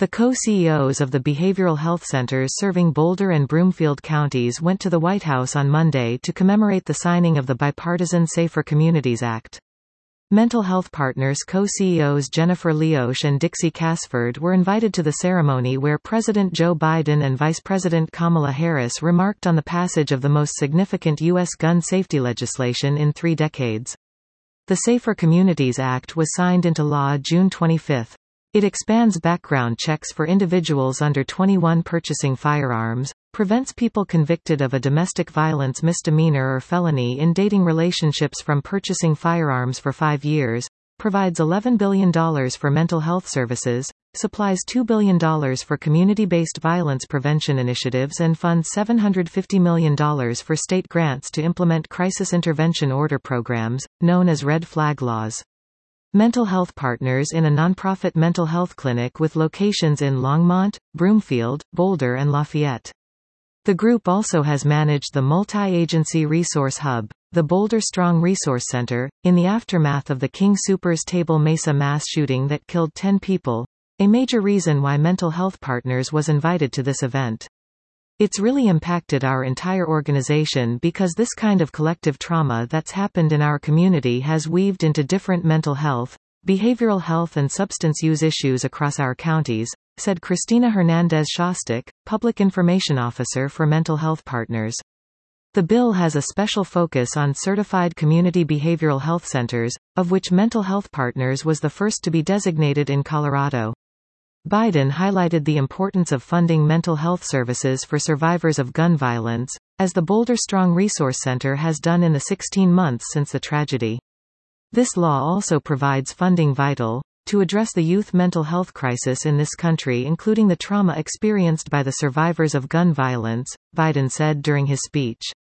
The co-CEOs of the behavioral health centers serving Boulder and Broomfield counties went to the White House on Monday to commemorate the signing of the bipartisan Safer Communities Act. Mental Health Partners co-CEOs Jennifer Leosh and Dixie Casford were invited to the ceremony where President Joe Biden and Vice President Kamala Harris remarked on the passage of the most significant U.S. gun safety legislation in 3 decades. The Safer Communities Act was signed into law June 25. It expands background checks for individuals under 21 purchasing firearms, prevents people convicted of a domestic violence misdemeanor or felony in dating relationships from purchasing firearms for 5 years, provides $11 billion for mental health services, supplies $2 billion for community-based violence prevention initiatives and funds $750 million for state grants to implement crisis intervention order programs, known as Red Flag laws. Mental Health Partners in a nonprofit mental health clinic with locations in Longmont, Broomfield, Boulder and Lafayette. The group also has managed the multi-agency resource hub, the Boulder Strong Resource Center, in the aftermath of the King Soopers Table Mesa mass shooting that killed 10 people, a major reason why Mental Health Partners was invited to this event. It's really impacted our entire organization because this kind of collective trauma that's happened in our community has weaved into different mental health, behavioral health and substance use issues across our counties, said Cristina Hernandez-Shostak, Public Information Officer for Mental Health Partners. The bill has a special focus on certified community behavioral health centers, of which Mental Health Partners was the first to be designated in Colorado. Biden highlighted the importance of funding mental health services for survivors of gun violence, as the Boulder Strong Resource Center has done in the 16 months since the tragedy. This law also provides funding vital to address the youth mental health crisis in this country, including the trauma experienced by the survivors of gun violence, Biden said during his speech.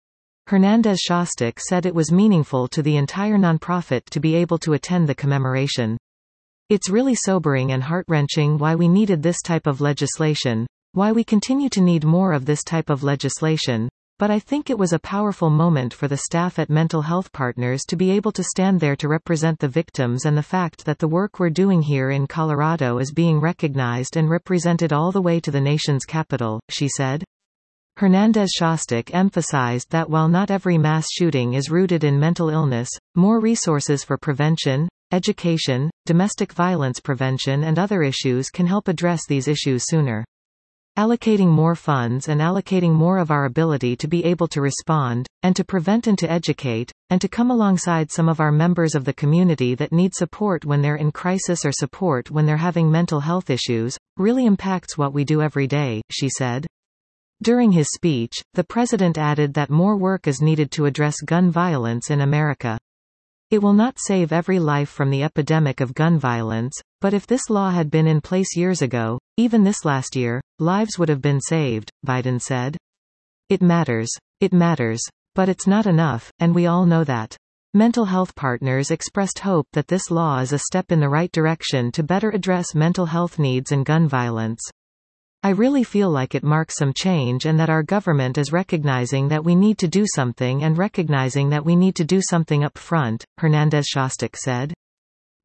Hernandez-Shostak said it was meaningful to the entire nonprofit to be able to attend the commemoration. It's really sobering and heart-wrenching why we needed this type of legislation, why we continue to need more of this type of legislation, but I think it was a powerful moment for the staff at Mental Health Partners to be able to stand there to represent the victims and the fact that the work we're doing here in Colorado is being recognized and represented all the way to the nation's capital, she said. Hernandez-Shostak emphasized that while not every mass shooting is rooted in mental illness, more resources for prevention, education, domestic violence prevention and other issues can help address these issues sooner. Allocating more funds and allocating more of our ability to be able to respond, and to prevent and to educate, and to come alongside some of our members of the community that need support when they're in crisis or support when they're having mental health issues, really impacts what we do every day, she said. During his speech, the president added that more work is needed to address gun violence in America. It will not save every life from the epidemic of gun violence, but if this law had been in place years ago, even this last year, lives would have been saved, Biden said. It matters. It matters. But it's not enough, and we all know that. Mental Health Partners expressed hope that this law is a step in the right direction to better address mental health needs and gun violence. I really feel like it marks some change and that our government is recognizing that we need to do something and recognizing that we need to do something up front, Hernandez-Shostak said.